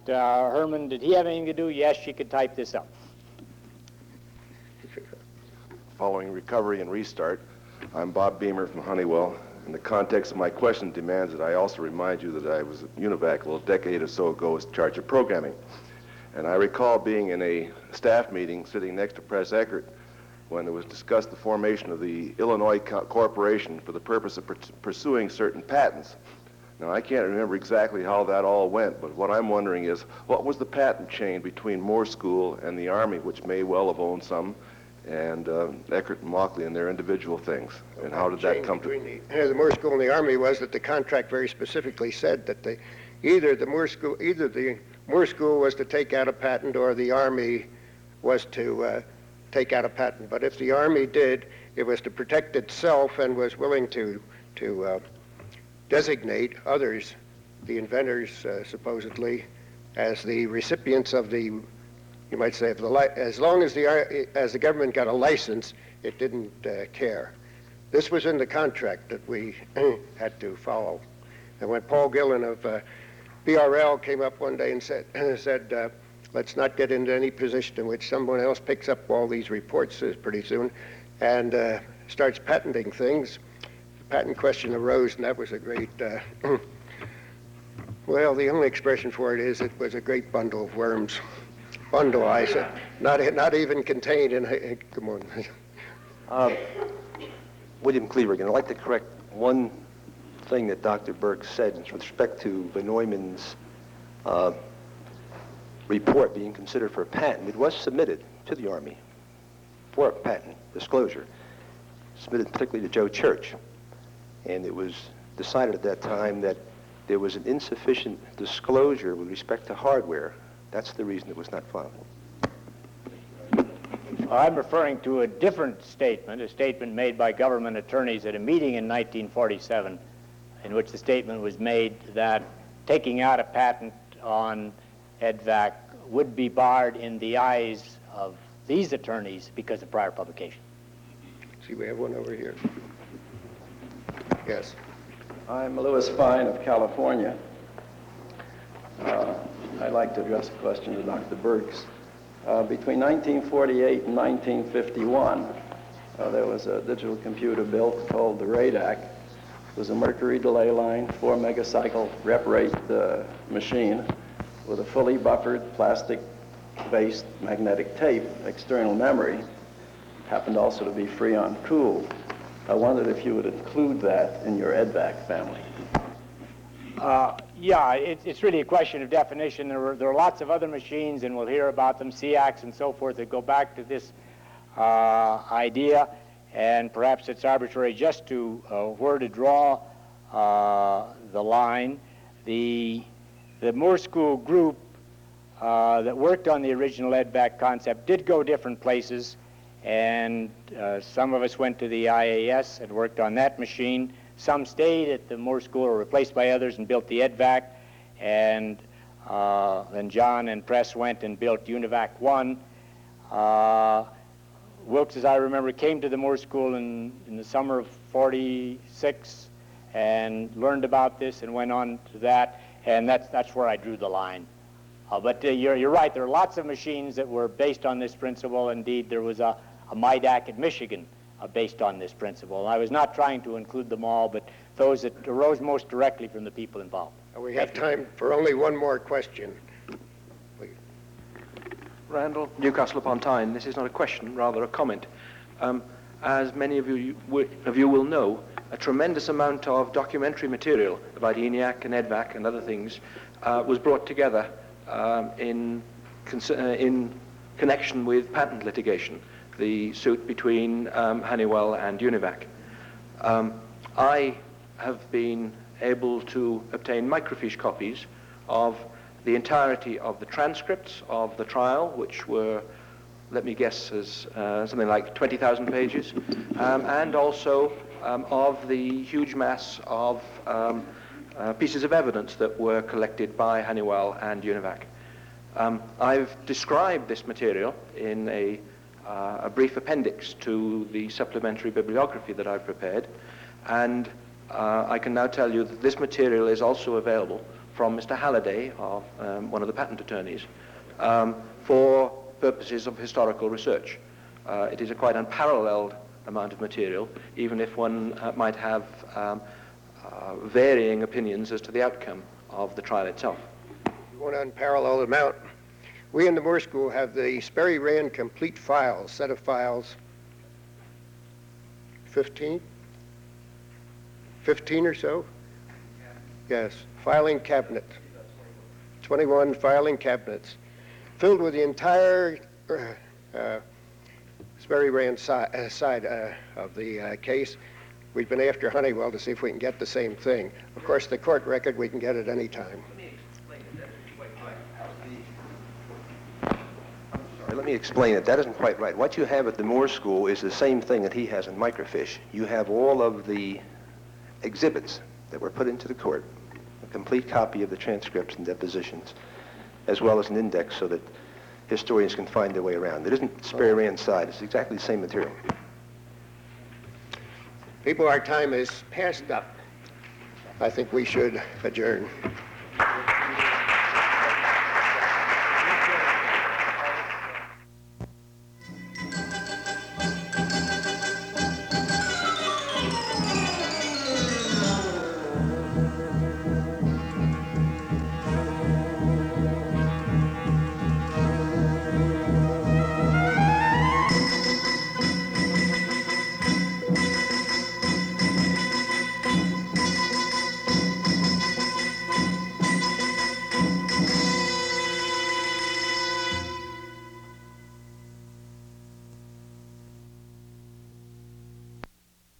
Herman, did he have anything to do? Yes, she could type this up. Following recovery and restart, I'm Bob Beamer from Honeywell. And the context of my question demands that I also remind you that I was at UNIVAC a little decade or so ago as charge of programming. And I recall being in a staff meeting sitting next to Press Eckert when it was discussed the formation of the Illinois Corporation for the purpose of pursuing certain patents. Now, I can't remember exactly how that all went, but what I'm wondering is, what was the patent chain between Moore School and the Army, which may well have owned some, and Eckert and Mauchly and their individual things? And how did that come to... The Moore School and the Army was that the contract very specifically said that either the Moore School was to take out a patent or the Army was to take out a patent. But if the Army did, it was to protect itself and was willing to designate others, the inventors supposedly, as the recipients of the, you might say, as long as the government got a license, it didn't care. This was in the contract that we had to follow. And when Paul Gillen of BRL came up one day and said, let's not get into any position in which someone else picks up all these reports pretty soon and starts patenting things, the patent question arose, and that was a great, well, the only expression for it is it was a great bundle of worms. Bundle, I said, not even contained in, come on. William Cleaver again. I'd like to correct one thing that Dr. Burke said with respect to von Neumann's report being considered for a patent. It was submitted to the Army for a patent disclosure, submitted particularly to Joe Church. And it was decided at that time that there was an insufficient disclosure with respect to hardware. That's the reason it was not filed. I'm referring to a different statement, a statement made by government attorneys at a meeting in 1947, in which the statement was made that taking out a patent on EDVAC would be barred in the eyes of these attorneys because of prior publication. See, we have one over here. Yes. I'm Louis Fine of California. I'd like to address a question to Dr. Burks. Between 1948 and 1951, there was a digital computer built called the RADAC. It was a mercury delay line, 4 megacycle rep rate machine with a fully buffered plastic-based magnetic tape external memory. Happened also to be Freon cooled. I wondered if you would include that in your EDVAC family. Yeah, it's really a question of definition. There are lots of other machines, and we'll hear about them, SEACs and so forth, that go back to this idea, and perhaps it's arbitrary just to where to draw the line. The Moore School group that worked on the original EDVAC concept did go different places, and some of us went to the IAS and worked on that machine. Some stayed at the Moore School or replaced by others and built the EDVAC, and then John and Press went and built UNIVAC 1. Wilkes, as I remember, came to the Moore School in the summer of '46 and learned about this and went on to that, and that's where I drew the line. But you're right, there are lots of machines that were based on this principle. Indeed, there was a MIDAC at Michigan based on this principle. I was not trying to include them all, but those that arose most directly from the people involved. We have time for only one more question. Please. Randall, Newcastle upon Tyne. This is not a question, rather a comment. As many of you will know, a tremendous amount of documentary material about ENIAC and EDVAC and other things was brought together in connection with patent litigation, the suit between Honeywell and UNIVAC. I have been able to obtain microfiche copies of the entirety of the transcripts of the trial, which were, let me guess, as something like 20,000 pages, and also of the huge mass of pieces of evidence that were collected by Honeywell and UNIVAC. I've described this material in a brief appendix to the supplementary bibliography that I've prepared, and I can now tell you that this material is also available from Mr. Halliday, one of the patent attorneys, for purposes of historical research. It is a quite unparalleled amount of material, even if one might have varying opinions as to the outcome of the trial itself. One unparalleled amount. We in the Moore School have the Sperry Rand complete files, set of files, 15 or so? Yes, filing cabinet. 21 filing cabinets filled with the entire Sperry Rand side of the case. We've been after Honeywell to see if we can get the same thing. Of course, the court record, we can get at any time. Let me explain it. That isn't quite right. What you have at the Moore School is the same thing that he has in microfiche. You have all of the exhibits that were put into the court, a complete copy of the transcripts and depositions, as well as an index so that historians can find their way around. It isn't Sperry Rand's side. It's exactly the same material. People, our time is passed up. I think we should adjourn.